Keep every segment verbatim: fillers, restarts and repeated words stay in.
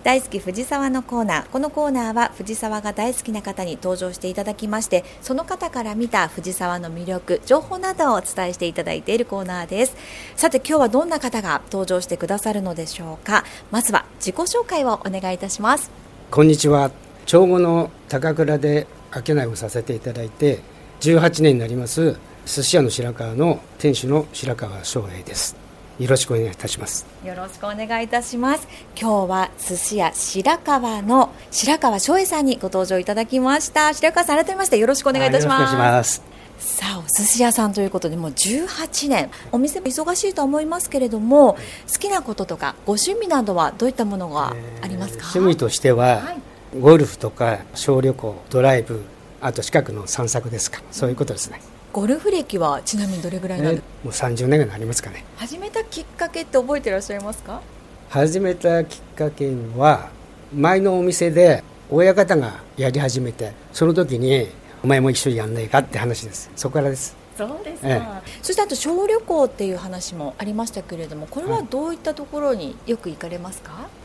大好き藤沢のコーナー。このコーナーは藤沢が大好きな方に登場していただきまして、その方から見た藤沢の魅力、情報などをお伝えしていただいているコーナーです。さて今日はどんな方が登場してくださるのでしょうか。まずは自己紹介をお願いいたします。 こんにちは。長後の高倉で商いをさせていただいてじゅうはちねんになります寿司屋の白川の店主の白川翔平です。よろしくお願いいたします。 よろしくお願いいたします。今日は寿司屋白川の白川翔平さんにご登場いただきました。白川さん、改めましてよろしくお願いいたします。 よろしくお願いします。 さあ、お寿司屋さんということでもうじゅうはちねん、お店も忙しいと思いますけれども、好きなこととかご趣味などはどういったものがありますか？ えー、趣味としては、はい、ゴルフとか小旅行、ドライブ、あと近くの散策ですか、そういうことですね。 ゴルフ歴はちなみにどれぐらいなんですか？ もうさんじゅうねんぐらいありますかね。 始めたきっかけって覚えていらっしゃいますか？ 始めたきっかけは前のお店で親方がやり始めて、その時にお前も一緒にやんないかって話です。そこからです。 そうですか、ええ、そしてあと小旅行っていう話もありましたけれども、これはどういったところによく行かれますか？はい、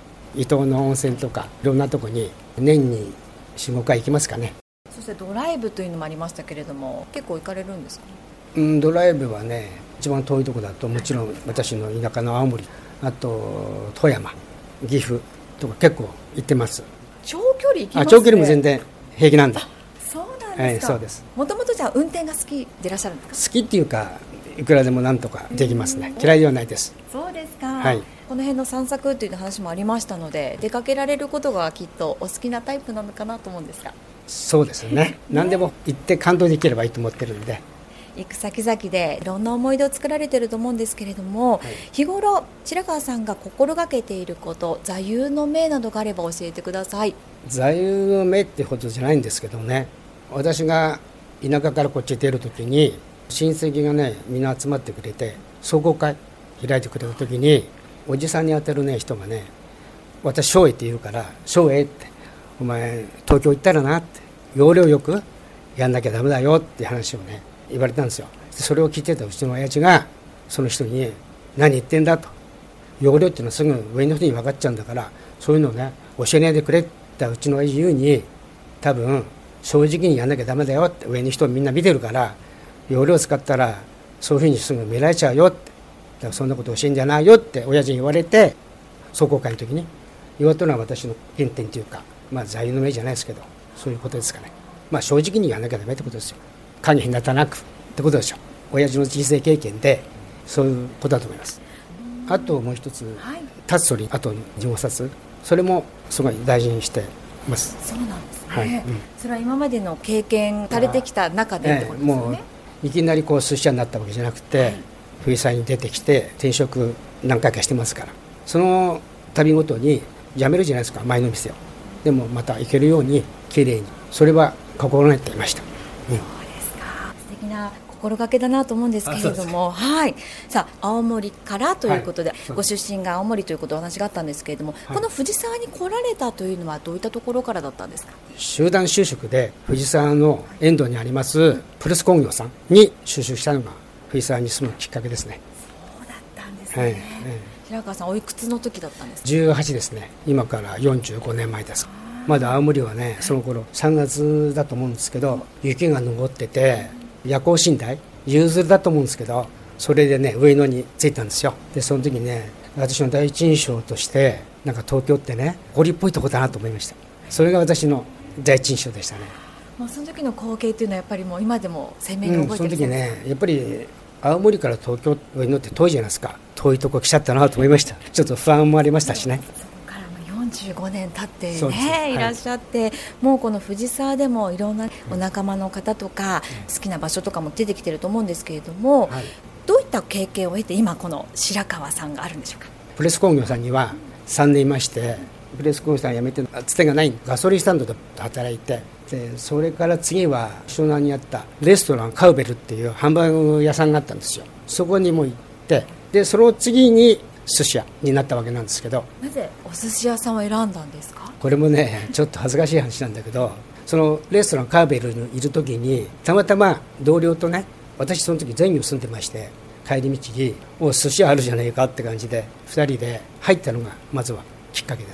伊東の温泉とかいろんなとこに年に よん,ご 回行きますかね。 そしてドライブというのもありましたけれども、結構行かれるんですか？ うん、ドライブはね、一番遠いところだともちろん私の田舎の青森、あと富山、岐阜とか結構行ってます。 長距離行きますね。あ、 長距離も全然平気なんだ。 そうなんですか。 はい、そうです。 もともとじゃあ運転が好きでいらっしゃるんですか？ 好きっていうか、いくらでもなんとかできますね。嫌いではないです。 そうですか、 はい、 この辺の散策という話もありましたので、出かけられることがきっとお好きなタイプなのかなと思うんですが。 そうですねね、何でも行って感動できればいいと思ってるんで、 行く先々でいろんな思い出を作られていると思うんですけれども、はい、日頃白川さんが心がけていること、座右の銘などがあれば教えてください。 座右の銘ってほどじゃないんですけどね、私が田舎からこっち出るときに親戚がねみんな集まってくれて壮行会開いてくれたときに、おじさんに当たるね人がね、私翔英って言うから、翔英ってお前東京行ったらなって、要領よくやんなきゃダメだよって話をね言われたんですよ。それを聞いてたうちの親父がその人に、何言ってんだと、要領っていうのはすぐ上の人に分かっちゃうんだから、そういうのをね教えないでくれってうちの親父言うに、多分正直にやんなきゃダメだよって、上の人みんな見てるから要領使ったらそういうふうにすぐ見られちゃうよって、だからそんなこと教えんじゃないよって親父に言われて、壮行会の時に言われたのは私の原点というか、まあ座右の銘じゃないですけど、そういうことですかね。まあ正直にやんなきゃダメってことですよ。影隔たなくってことでしょ。親父の人生経験でそういうことだと思います。あともう一つ、はい、立つ鳥、あと自己殺、それもすごい大事にしています。 そうなんですね、はい、うん、それは今までの経験されてきた中でってことですよね。もういきなりこう寿司屋になったわけじゃなくて、はい、冬祭に出てきて転職何回かしてますから、その度ごとに辞めるじゃないですか、前の店を。でもまた行けるようにきれいに、それは心がけていました。 うん、そうですか。素敵な心がけだなと思うんですけれども、はい、さあ青森からということで、はい、ご出身が青森ということでお話があったんですけれども、はい、この藤沢に来られたというのはどういったところからだったんですか？ 集団就職で藤沢の遠藤にありますプレス工業さんに就職したのが藤沢に住むきっかけですね。 そうだったんですね、はい、はい、白川さんおいくつの時だったんですか？ じゅうはちですね。今からよんじゅうごねんまえです。まだ青森はね、その頃さんがつだと思うんですけど、雪が残ってて夜行寝台夕鶴だと思うんですけど、それでね上野に着いたんですよ。でその時ね、私の第一印象として、なんか東京ってね堀っぽいとこだなと思いました。それが私の第一印象でしたね。 もうその時の光景っていうのはやっぱりもう今でも鮮明に覚えてるんですか？ うん、その時ねやっぱり青森から東京上野って遠いじゃないですか。遠いとこ来ちゃったなと思いました。ちょっと不安もありましたしね。 よんじゅうごねん経ってね、はい、いらっしゃって、もうこの藤沢でもいろんなお仲間の方とか、うん、好きな場所とかも出てきてると思うんですけれども、はい、どういった経験を経て今この白川さんがあるんでしょうか？ プレス工業さんにはさんねんいまして、プレス工業さん辞めてつてがないガソリンスタンドで働いて、でそれから次は湘南にあったレストランカウベルっていうハンバーグ屋さんがあったんですよ。そこにも行って、でその次に寿司屋になったわけなんですけど。 なぜお寿司屋さんを選んだんですか？ これもねちょっと恥ずかしい話なんだけど、そのレストランカーベルにいる時にたまたま同僚とね、私その時全業住んでまして、帰り道にもう寿司屋あるじゃないかって感じでふたりで入ったのがまずはきっかけです。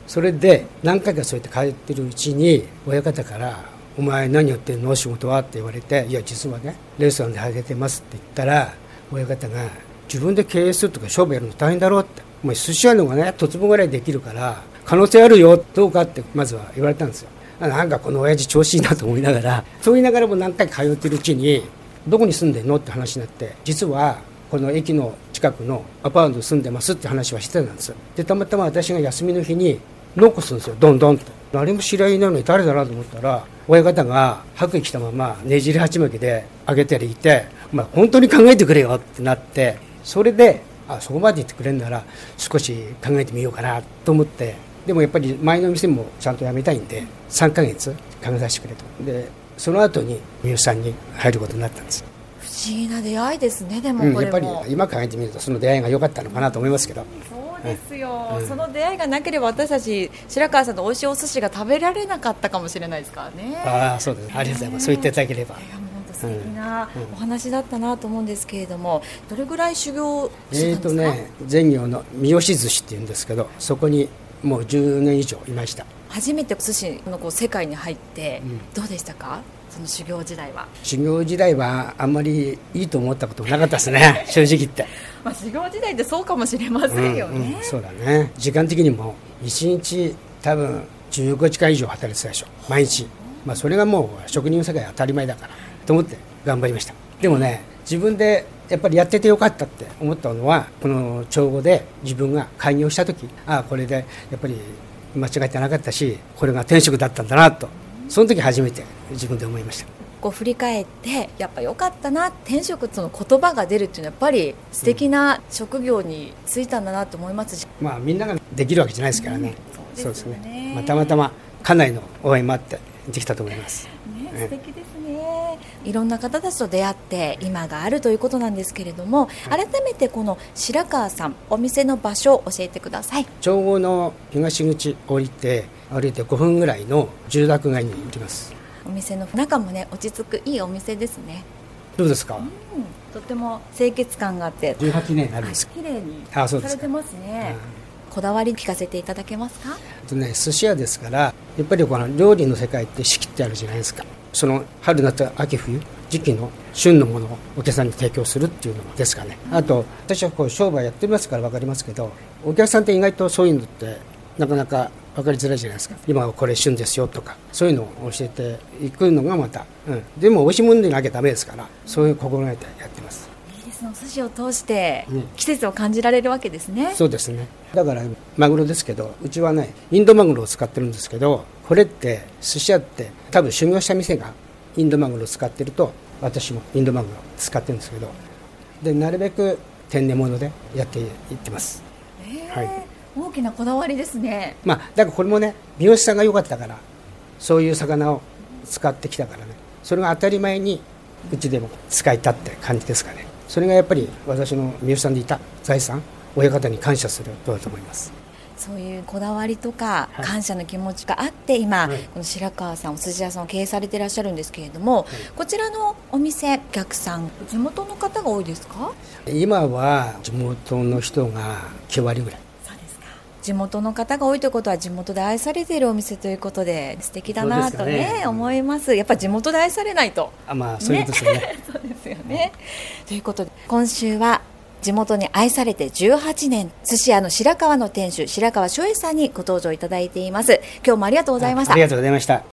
それで何回かそうやって通ってるうちに親方からお前何やってんの仕事はって言われて、いや実はねレストランで働いてますって言ったら、親方が自分で経営するとか商売やるの大変だろうって、お前寿司屋の方がね十坪ぐらいできるから可能性あるよどうかってまずは言われたんですよ。なんかこの親父調子いいなと思いながら、そう言いながらも何回か通ってるうちにどこに住んでんのって話になって、実はこの駅の近くのアパートに住んでますって話はしてたんです。でたまたま私が休みの日にノックするんですよ、どんどんって。誰も知り合いなのに誰だなと思ったら、親方が白衣着たままねじり鉢巻きで上げていて、お前本当に考えてくれよってなって、それであそこまで言ってくれるなら少し考えてみようかなと思って、でもやっぱり前の店もちゃんと辞めたいんでさんかげつ考えさせてくれと。でその後に三好さんに入ることになったんです。 不思議な出会いですね。でもこれも、 うん、やっぱり今考えてみるとその出会いが良かったのかなと思いますけど。 そうですよ、 うん、 その出会いがなければ私たち白川さんの美味しいお寿司が食べられなかったかもしれないですからね。 ああそうです、ありがとうございます、そう言っていただければ。 いやもう本当素敵なお話だったなと思うんですけれども、どれぐらい修行してたんですか？ えーとね、全業の三好寿司っていうんですけど、そこにもうじゅうねん以上いました。 初めて寿司のこう世界に入ってうんどうでしたか、その修行時代は。 修行時代はあんまりいいと思ったこともなかったですね正直言って、 まあ、修行時代ってそうかもしれませんよね、 うんうん、そうだね。時間的にもいちにち多分じゅうごじかん以上働いてたでしょ毎日、まあ、それがもう職人の世界当たり前だからと思って頑張りました。でもね、自分でやっぱりやっててよかったって思ったのは、この帳簿で自分が開業した時、ああこれでやっぱり間違えてなかったし、これが天職だったんだなと、その時初めて自分で思いました。 こう振り返ってやっぱ良かったな、転職その言葉が出るっていうのはやっぱり素敵な職業に就いたんだなと思いますし、 まあみんなができるわけじゃないですからね、 うん、そうですよね。 そうですね、まあ、たまたま家内の応援もあってできたと思います、 ね、素敵ですね。いろんな方たちと出会って今があるということなんですけれども、はい、改めてこの白川さんお店の場所を教えてください。 町後の東口降りて歩いてごふんぐらいの住宅街に行きます。 お店の中もね落ち着くいいお店ですね。 どうですか？ うん、とても清潔感があってじゅうはちねんになるんですか？ 綺麗にあ、そうですか。 されてますね。こだわり聞かせていただけますか？ あとね、寿司屋ですからやっぱりこの料理の世界って四季ってあるじゃないですか。その春夏秋冬時期の旬のものをお客さんに提供するっていうのですかね。あと私はこう商売やってますから分かりますけど、お客さんって意外とそういうのってなかなか分かりづらいじゃないですか。今はこれ旬ですよとかそういうのを教えていくのがまた、うん、でも美味しいものでなきゃダメですから、そういう心がけてやってます。 いいですね。お寿司を通して季節を感じられるわけですね、 うん、そうですね。だからマグロですけど、うちはねインドマグロを使ってるんですけど、これって寿司屋って多分修行した店がインドマグロを使ってると、私もインドマグロを使ってるんですけど、でなるべく天然物でやっていってます、 はい、大きなこだわりですね。 まあ、だからこれもね三好さんが良かったからそういう魚を使ってきたからね、それが当たり前にうちでも使えたって感じですかね。それがやっぱり私の三好さんでいた財産、親方に感謝することだと思います。 そういうこだわりとかはい感謝の気持ちがあって今、 はい、 この白川さんお寿司屋さんを経営されていらっしゃるんですけれども、はい、こちらのお店お客さん地元の方が多いですか？ 今は地元の人がきゅうわりぐらい。 そうですか。地元の方が多いということは地元で愛されているお店ということで素敵だなと ね, ね思います。やっぱり地元で愛されないと、 あ、まあそういうことですよね。ねそうですよね、うん、ということで今週は地元に愛されてじゅうはちねん、寿司屋の白川の店主白川翔英さんにご登場いただいています。今日もありがとうございました。 ありがとうございました。